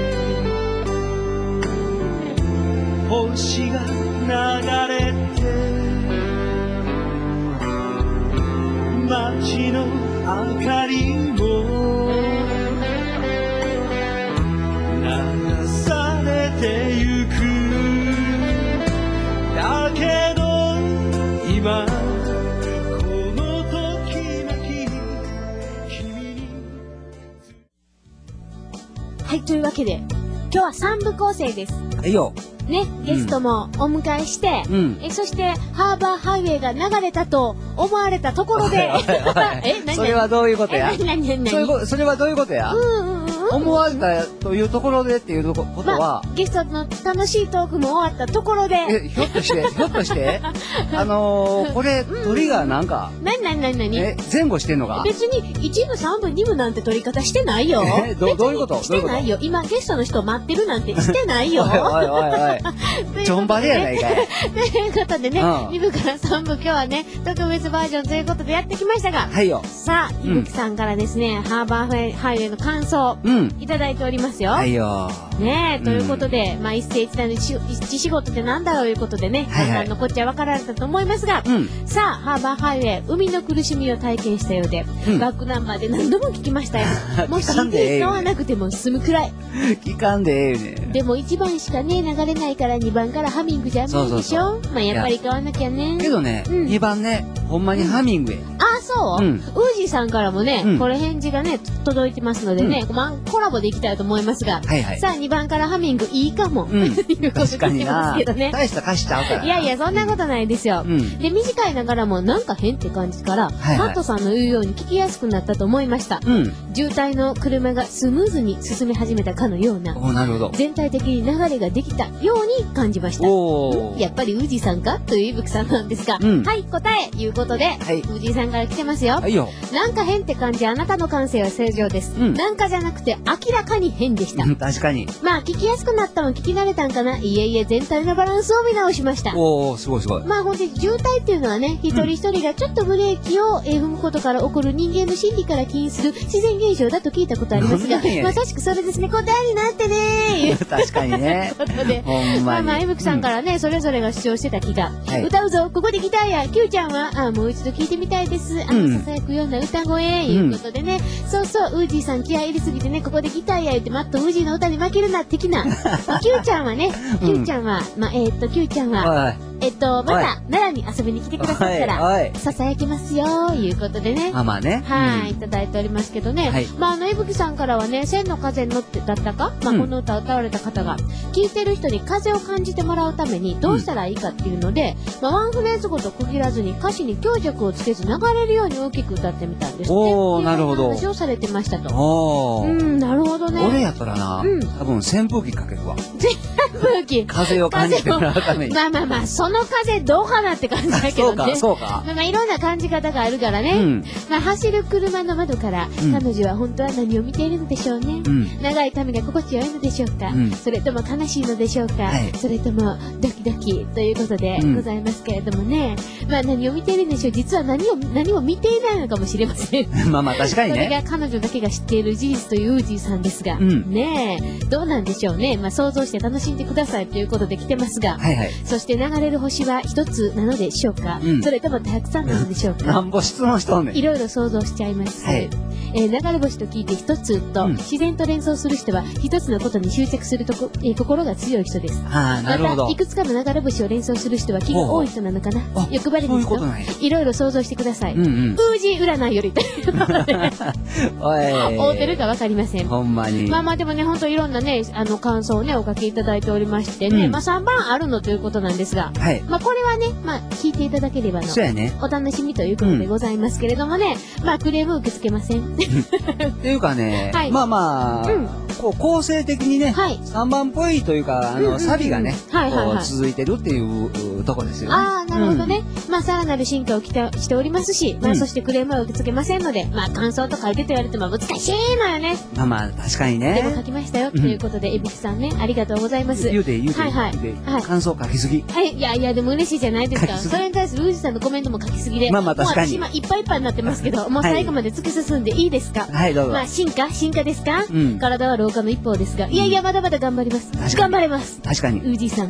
はい、というわけで、今日はさんぶ構成です。 はいよ。 ね、ゲストもお迎えして、うん、えそしてハーバーハイウェイが流れたと思われたところで、 え、何それはどういうことや？ 何何何それ、それはどういうことや？うんうんうん、思われたというところでっていうことは、まあ、 ゲストの楽しいトークも終わったところで、 え、ひょっとして、ひょっとして、あのー、これ、鳥がなんか、 なになになになにえ、前後してんのか？ 別にいちぶさんぶにぶなんて取り方してないよ。 え、ど、どういうこと？ してないよ。今ゲストの人待ってるなんてしてないよ。 おいおいおいおい。ちょんばでやないかい。 ということでね、うん、にぶからさんぶ今日はね、特別バージョンということでやってきましたが、 はいよ。 さあ、いぶきさんからですね、うん、ハーバーハイウェイの感想、うん、いただいておりますよ。 はいよ。 ねえ、ということで、うん、まあ一世一代の一仕事ってなんだろういうことでね、はいはい、皆さんのこっちは分かられたと思いますが、うん、さあ、ハーバーハイウェイ、海の苦しみを体験したようで、うん、バックナンバーで何度も聞きましたよ。もう シーディー 買わなくても済むくらい。 聞かんでええね。 でもいちばんしかね、流れないからにばんからハミングじゃ無理でしょ。そうそうそう、まあやっぱり買わなきゃね。 けどね、うん、にばんね、ほんまにハミングや。 あ、そう、うん、ウージーさんからもね、うん、これ返事がね、届いてますのでね、うん、まあコラボでいきたいと思いますが、はいはい、さあにばんからハミングいいかも、うん、いうことで言ってますけどね。 大した歌詞ちゃうから。 いやいや、そんなことないですよ。うん、で、短いながらもなんか変って感じから、はいはい、マットさんの言うように聞きやすくなったと思いました。うん、渋滞の車がスムーズに進み始めたかのような、 お、なるほど、 全体的に流れができたように感じました。お、やっぱりウージーさんかといういぶきさんなんですが、うん、はい、答えいうことで、はい、ウージーさんから来てますよ。はいよ。なんか変って感じ、あなたの感性は正常です。うん、なんかじゃなくて明らかに変でした。 確かに。 まあ聞きやすくなったの聞き慣れたんかな。いえいえ、全体のバランスを見直しました。 おー、すごいすごい。 まあほんで渋滞っていうのはね、一人一人がちょっとブレーキを踏むことから起こる人間の心理から起因する自然現象だと聞いたことありますが、まさしくそれですね。答えになってねー。 確かにね。 ということで、ほんまに。まあまあ、いぶきさんからね、うん、それぞれが主張してた気が、はい、歌うぞ、ここでギターや、キューちゃんは、あ、もう一度聞いてみたいです。あの、ささやくような歌声、いうことでね、うん、そうそう、ウージーさん気合い入れすぎてね、ここでギターや言って、マットウージーの歌に負けるな、的な。キューちゃんはね、キューちゃんは、まあ、えー、っと、キューちゃんは、えっと、また、奈良に遊びに来てくださったら、ささやきますよ、いうことでね。 まあまあね。 はい、いただいておりますけどね。はい、まあ、あの、いぶきさんからはね、千の風に乗ってだったか、まあ、この歌を歌われた方が、聴いてる人に風を感じてもらうために、どうしたらいいかっていうので、まあ、ワンフレーズごと区切らずに、歌詞に強弱をつけず流れるように大きく歌ってみたんですね。 おー、なるほど。 話をされてましたと。おー。うん、なるほどね。 俺やったらな、うん、多分扇風機かけるわ。 扇風機風を感じてもらうために。 まあまあまあ、その風どうかなって感じだけどね。 そうか、そうか。 まあまあ、いろんな感じ方があるからね。うん、まあ、走る車の窓から、うん、彼女は本当は何を見ているのでしょうね。うん、長い髪が心地よいのでしょうか。うん、それとも悲しいのでしょうか。はい、それともドキドキということでございますけれどもね。うん、まあ、何を見ているんでしょう。実は何を、何も見ていないのかもしれません。 まあまあ、確かにね。 それが彼女だけが知っている事実というウージーさんですが、うん、ねえ、どうなんでしょうね。まあ、想像して楽しんでくださいということで来てますが、はいはい、そして流れる星は一つなのでしょうか、うん、それともたくさんなのでしょうか。 なんぼ質問しとんねん。 いろいろ想像しちゃいます。はい、えー、流れ星と聞いて一つと、うん、自然と連想する人は一つのことに執着するとこ、えー、心が強い人です。 あ、なるほど。 またいくつかの流れ星を連想する人は気が多い人なのかな。欲張りですと。いろいろ想像してください。うんうん、ウージー占いよりということで合うてるかわかりません。 ほんまに。 まあまあでもね、本当いろんなね、あの感想をねお書きいただいておりましてね、うん、まあさんばんあるのということなんですが、はい、まあこれはね、まあ聞いていただければの、そうやね、お楽しみということでございますけれどもね、うん、まあクレーム受け付けません。 っていうかね、はい、まあまあ、うん、こう構成的にね、はい、さんばんっぽいというか、あの、サビがね、続いてるっていうとこですよね。 ああ、なるほどね。うん、まあさらなる進化を期待しておりますし、まあそしてクレームは受け付けませんので、まあ感想とか書いてと言われても難しいのよね。 まあまあ、確かにね。 でも書きましたよ、ということで、えびきさんね、ありがとうございます。 言うて、言うて、はいはい。感想書きすぎ。 はい、いやいや、でも嬉しいじゃないですか。それに対するウージさんのコメントも書きすぎで。 まあまあ確かに。 もう私今いっぱいいっぱいになってますけど、もう最後まで突き進んでいいですか？ はい、どうぞ。 まあ進化進化ですか？うん。体は老化の一方ですが、いやいや、まだまだ頑張ります。頑張れます。 確かに。 ウージさん。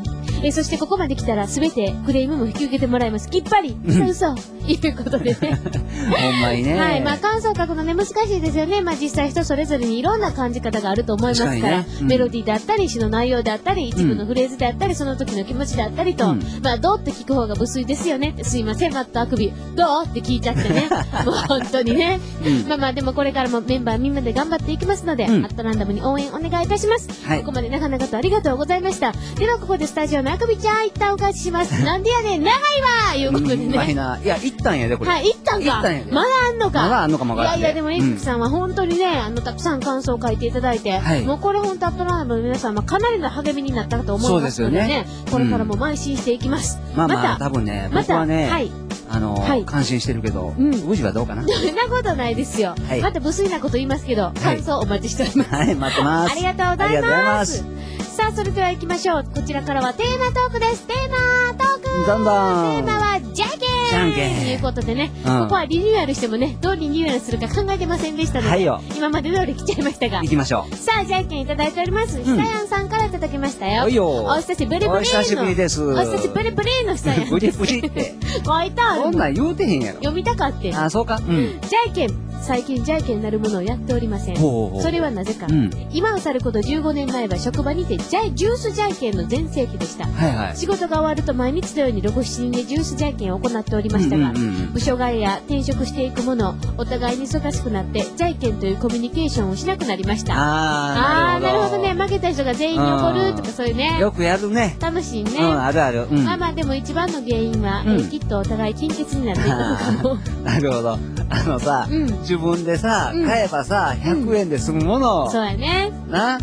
えそしてここまで来たら全てクレームも引き受けてもらいます。きっぱり、嘘嘘、いうことでね。 ほんまにね。 はい。まあ感想書くのね、難しいですよね。まあ実際人それぞれにいろんな感じ方があると思いますから、ねうん、メロディーであったり、詩の内容であったり、一部のフレーズであったり、その時の気持ちであったりと、うん、まあどうって聞く方が無粋ですよね。すいません、マットあくび、どうって聞いちゃってね。もう本当にね。うん、まあまあでもこれからもメンバーみんなで頑張っていきますので、うん、アットランダムに応援お願いいたします。はい、ここまで長々とありがとうございました。ではここでスタジオのあくびちゃん、一旦お返しします。なんでやねん、長いわいうことでね。 長いな。いや、一旦やで、これ。 はい、一旦か。まだあんのか。 まだあんのかもわからん。いやいや、でもエイクさんは本当にね、あの、たくさん感想を書いていただいて、はい、もうこれ本当アットランダムの皆さんはかなりの励みになったかと思いますのでね、でねこれからも邁進していきます。 うん、まあまあ、多分ね、僕はね、はい、あの、はい、感心してるけど、うん、宇治はどうかな。 そんなことないですよ。はい、また無粋なこと言いますけど、感想お待ちしております。 はい、待ってます。 ありがとうございます。ありがとうございます。さあ、それでは行きましょう。こちらからはテーマトークです。テーマトークどんどんテーマはじゃんけんじゃんけんということでね、うん、ここはリニューアルしてもね、どうリニューアルするか考えてませんでしたので、はいよ今まで通り来ちゃいましたが。 行きましょう。 さあ、じゃんけんいただいております。ひさやんさんからいただきましたよ。 おいよお久しぶりぶりの。 お久しぶりです。 お久しぶりぶりのひさやん。 ぶりぶりって。 書いたこんなん言うてへんやろ。 読みたかってん。 あ、そうか。うん。 じゃんけん。最近じゃんけんなるものをやっておりません。ほうほうそれはなぜか、うん、今を去ることじゅうごねんまえは職場にてジャイジュースじゃんけんの全盛期でした、はいはい、仕事が終わると毎日のようにろく、しちにんでジュースじゃんけんを行っておりましたが、うんうんうん、部署替えや転職していくものお互いに忙しくなってじゃんけんというコミュニケーションをしなくなりました。あーなるほどね。負けた人が全員に怒るとかそういうねよくやるね。 楽しいね、 うん、あるある、うん、 まあまあでも一番の原因は、うんえー、きっとお互い金欠になっていくのかもなるほど。あのさ、うん、自分でさ買えばさ、ひゃくえんで済むもの、 うん、そうやね。 な、うん、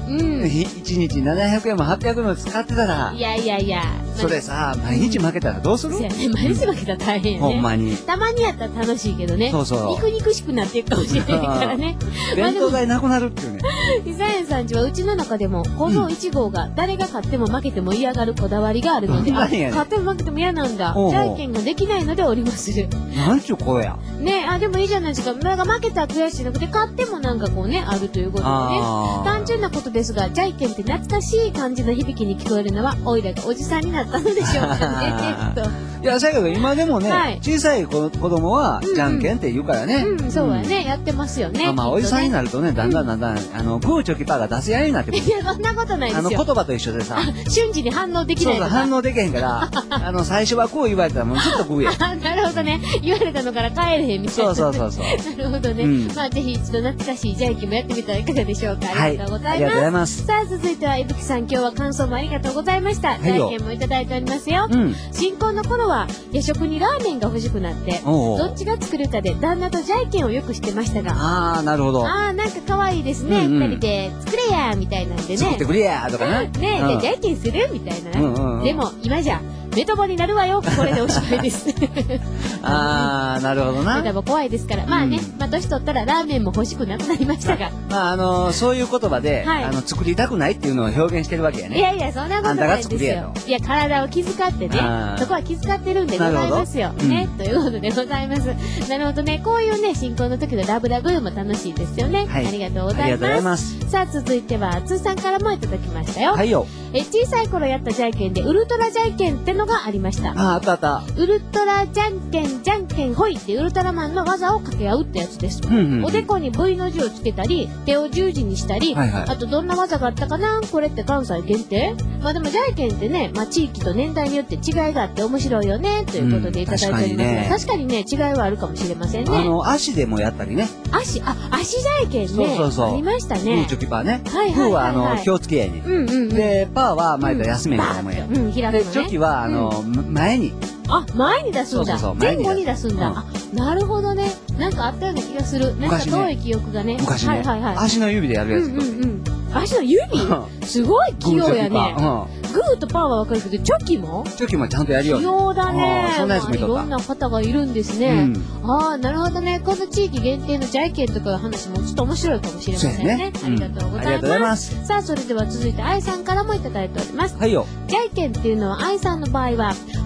いちにちななひゃくえんもはっぴゃくえんも使ってたら、 いやいやいや、 それさ、毎日負けたらどうする？ そうやね、毎日負けたら大変やね。 ほんまに。 たまにやったら楽しいけどね。 そうそう。 肉肉しくなっていくかもしれないからね。 弁当代なくなるっていうね。 ひさやんさんちはうちの中でも、このいち号が誰が勝っても負けても嫌がるこだわりがあるので、あ、勝っても負けても嫌なんだ。じゃんけんができないのでおりまする。 なんちゅう声や。 ねあ、でもいいじゃないですか。なんか負けたら悔しいなくて、勝ってもなんかこうね、あるということでね。単純なことですが、じゃんけんって懐かしい感じの響きに聞こえるのは、おいらがおじさんになったのでしょうかね。 いや、だけど今でもね、はい、小さい子供は、じゃんけんって言うからね。 うん、うん、そうやね、やってますよね。 まあ、まあ、おじさんになるとね、だんだんだんだん、あの、グーチョキパーが出せ合いになってくる。 いや、そんなことないですよ。 あの、言葉と一緒でさ。 瞬時に反応できないとか。 そうそう、反応できへんから、あの、最初はこう言われたらもうずっとグーや。 なるほどね。言われたのから帰れへんみたいな。 そうそうそうそう。 なるほどね。うん、まあ、ぜひ一度懐かしいじゃんけんもやってみたらいかがでしょうか。ありがとうございます。はい、ありがとうございます。さあ、続いては、いぶきさん、今日は感想もありがとうございました。じゃんけんもいただいておりますよ。うん、新婚の頃は、夜食にラーメンが欲しくなって、おうおうどっちが作るかで旦那とじゃんけんをよくしてましたが。 ああ、なるほど。 ああ、なんか可愛いですね。二、うんうん、人で、作れやみたいなんでね。 作ってくれやとかね。 ねえ、うん、じゃんけんするみたいな、うんうんうん。でも、今じゃ、メタボになるわよ。これでおしまいです。 ああ、なるほどな。 メタボ怖いですから。まあね、うん、まあ年取ったらラーメンも欲しくなくなりましたが。 まああのー、そういう言葉で、はい、あの、作りたくないっていうのを表現してるわけやね。 いやいや、そんなことないですよ。いや、体を気遣ってね、そこは気遣ってるんでございますよ。ね、うん、ということでございます。なるほどね、こういうね、新婚の時のラブラブも楽しいですよね。はい、ありがとうございます。ありがとうございます。さあ、続いては、つーさんからもいただきましたよ。 はいよ。 え、小さい頃やったじゃんけんで、ウルトラじゃんけんってのがありました。 あ、あったあった。 ウルトラじゃんけん、じゃんけんほいってウルトラマンの技を掛け合うってやつです。うんうんうん、おでこに V の字をつけたり、手を十字にしたり、はいはい、あとどんな技があったかなこれって関西限定まあでもじゃんけんってね、まあ地域と年代によって違いがあって面白いよね、ということでいただいておりますが、うん、確かにね、確かにね、違いはあるかもしれませんね。 あの、足でもやったりね。 足、あ、足じゃんけんね。 そうそうそう。 ありましたね。 グーチョキパーね。 はいはいはい、はい。 グーはあの、気をつけやね。うんうんうん。で、パーは前から休めみたいなもんや。うん、開くのね。で、チョキはあの、うん、前に。 あ、前に出すんだ。 そうそうそう前後に出すんだ、うん。あ、なるほどね。なんかあったような気がする。なんか遠い記憶がね。 昔ね。はいはいはい。足の指でやるやつ。うんうんうん。 足の指すごい器用やね。グーとパーはわかるけど、チョキもチョキもちゃんとやるよ。 器用だね。 そんなやつもいとった。 いろんな方がいるんですね。うん、ああ、なるほどね。この地域限定のじゃんけんとかの話もちょっと面白いかもしれませんね。ね、うん、ありがとうございます。ありがとうございます。さあ、それでは続いて、愛さんからもいただいております。 はいよ。 じゃんけんっていうのは、愛さんの場合は、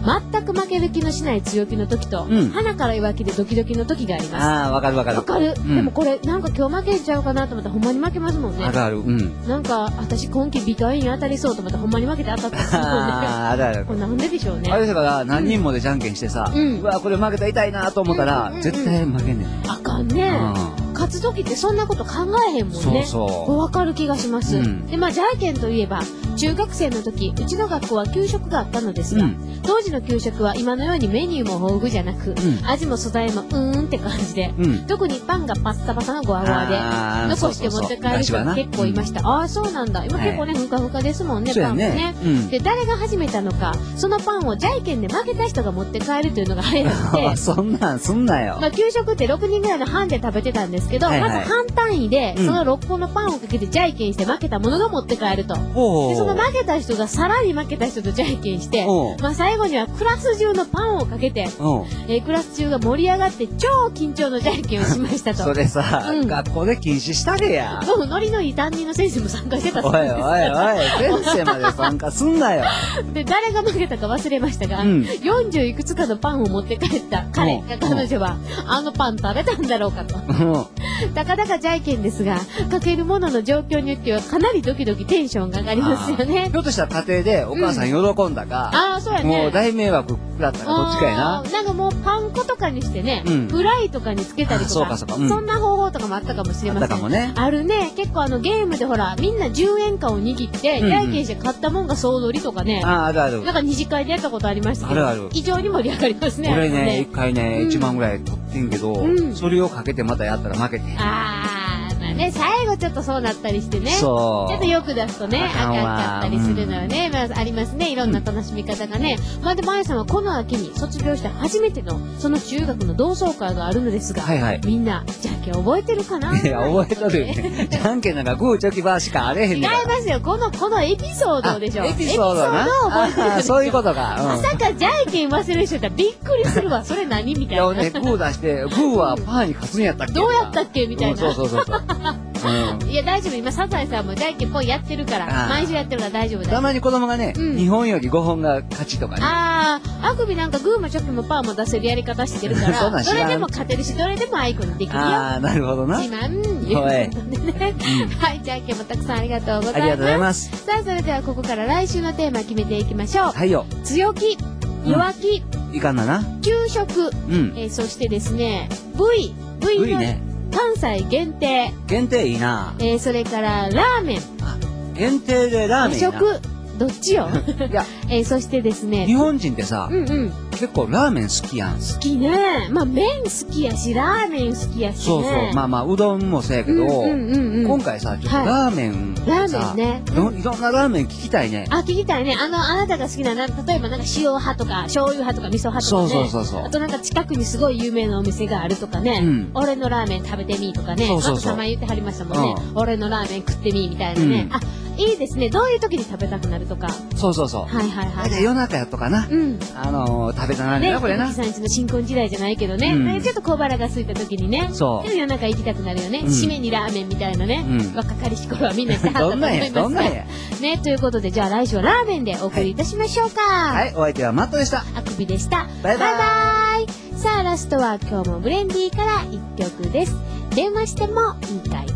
全く負ける気のしない強気の時と、うん、鼻から弱気でドキドキの時があります。 ああ、わかるわかる。 わかる、うん。でもこれ、なんか今日負けちゃうかなと思ったらほんまに負けますもんね。 あるある。うん。 なんか、私今季ビタイン当たりそうと思ったらほんまに負けて当たったりするもんね。 ああ、あるある。 これなんででしょうね。 あれだから何人もでじゃんけんしてさ、うん、うわ、これ負けたら痛いなと思ったら、うんうんうん、絶対負けんねん。 あかんね。うん、勝つ時ってそんなこと考えへんもんね。そうそう。わかる気がします。うん、で、まあ、じゃんけんといえば、中学生の時、うちの学校は給食があったのですが、うん、当時の給食は今のようにメニューも豊富じゃなく、うん、味も素材もうーんって感じで、うん、特にパンがパッサパサのゴワゴワで、残して持って帰る人が結構いました。ああ、そうなんだ。今結構ね、ふかふかですもんね、パンもね。ねうん、で、誰が始めたのか、そのパンをじゃんけんで負けた人が持って帰るというのが流行って、 そんなんすんなよ。 まあ、給食ってろくにんぐらいの班で食べてたんですけど、はいはい、まず班単位で、そのろっこのパンをかけてじゃんけんして負けたものが持って帰ると。うん、で、その負けた人がさらに負けた人とじゃんけんして、まあ、最後にはクラス中のパンをかけて、えー、クラス中が盛り上がって超緊張のじゃんけんをしましたと。 それさ、うん、学校で禁止したれや。 そう、ノリのいい担任の先生も参加してたそうです。おいおいおい、先生まで参加すんなよ。 で、誰が負けたか忘れましたが、うん、よんじゅういくつかのパンを持って帰った彼が彼女は、あのパン食べたんだろうかと。たかだかじゃんけんですが、かけるものの状況によってはかなりドキドキテンションが上がりますよね。 ひょっとしたら家庭でお母さん喜んだか、うん、 ああ、そうやね。 もう大迷惑だったかどっちかやな。 なんかもうパン粉とかにしてね、うん、フライとかにつけたりとか、そうかそうか、うん、そんな方法とかもあったかもしれません。あったかもね。あるね。結構あのゲームでほら、みんなじゅうえんかんを握って、じゃんけんして買ったもんが総取りとかね。ああ、あるある。なんか二次会でやったことありましたけど、あるある。異常に盛り上がりますね。 俺ね、一回ね、いちまんぐらい取ってんけど、うん、それをかけてまたやったら負けて。 ああ。ね、最後ちょっとそうなったりしてね。そう。ちょっとよく出すとね、あかんかったりするのよね。うん、まあ、ありますね。いろんな楽しみ方がね。うん、まあ、でも、あやさんはこの秋に卒業して初めての、その中学の同窓会があるのですが、はいはい、みんな、じゃんけん覚えてるかな？ いや、覚えとるよね。じゃんけんなんかグーチョキバーしかあれへんねん。違いますよ。この、このエピソードでしょ。 エピソードな。エピソードを覚えてる。そういうことか。 うん、まさかじゃんけん忘れる人いたらびっくりするわ。それ何みたいな。 いや、ね、グー出して、グーはパーに勝つんやったっけ？ どうやったっけみたいな。 うん、そうそうそうそう。 うん、いや大丈夫、今サザエさんもじゃんけんぽいやってるから毎週やってるから大丈夫だ。 たまに子供がね、うん、にほんよりごほんが勝ちとかね。ああ、あくびなんかグーもチョキもパーも出せるやり方してるからどれでも勝てるしどれでもアイコンできるよ。 ああ、なるほどな。 自慢いうことでね、うん、はい、じゃんけんもたくさんありがとうございます。 ありがとうございます。 さあ、それではここから来週のテーマ決めていきましょう。はいよ。強気、弱気、 うん、いかんなな。 給食、うん、えー、そしてですね V V の V ね、関西限定。 限定いいな。 えー、それからラーメン。 限定でラーメンいいな。 和食。どっちよ。いや、えー、そしてですね。 日本人ってさ、うんうん、結構ラーメン好きやん。 好きね。まあ麺好きやし、ラーメン好きやし、ね。 そうそう。まあまあ、うどんもそうやけど、うんうんうんうん、今回さ、ちょっとラーメン、 はい、ラーメンね。 いろんなラーメン聞きたいね。 あ、聞きたいね。あの、あなたが好きな、な例えばなんか塩派とか、醤油派とか味噌派とかね。そうそうそうそう。あとなんか近くにすごい有名なお店があるとかね。うん、俺のラーメン食べてみとかね。そうそうそう。また名前言ってはりましたもんね。うん、俺のラーメン食ってみみたいなね。うん、あ、いいですね。どういう時に食べたくなるとか。 そうそうそう。 はいはいはい。 で夜中やとかな。うん。あのー、食べたなるな、これな。 さんちの新婚時代じゃないけどね。うん、ちょっと小腹が空いた時にね。そう。夜中行きたくなるよね。うん、締めにラーメンみたいなね。うん。若かりし頃はみんなしてはったと思います。 どんなんや。 ね、ということで、じゃあ来週はラーメンでお送りいたしましょうか。 はい、はい、お相手はマットでした。 あくびでした。 バイバイ。バイバイ。さあ、ラストは今日もブレンディーから一曲です。電話してもいいかい。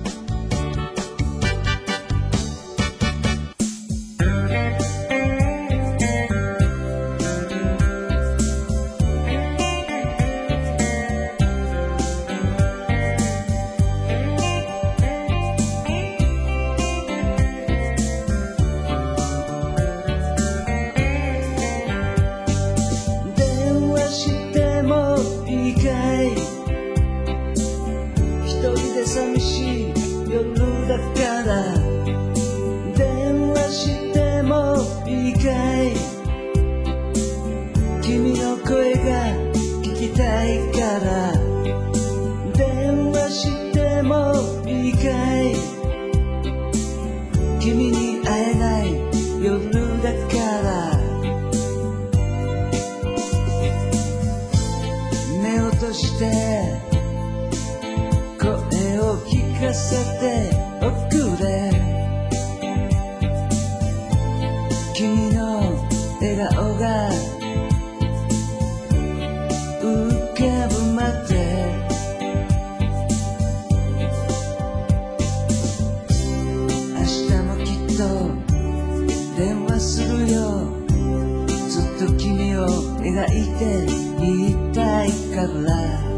寂しい夜だから電話してもいいかい君の声が聞きたいから電話してもいいかい君に会えない夜だから目を閉じて聞かせておくれ君の笑顔がよ電話するよずっと君を描いていたいから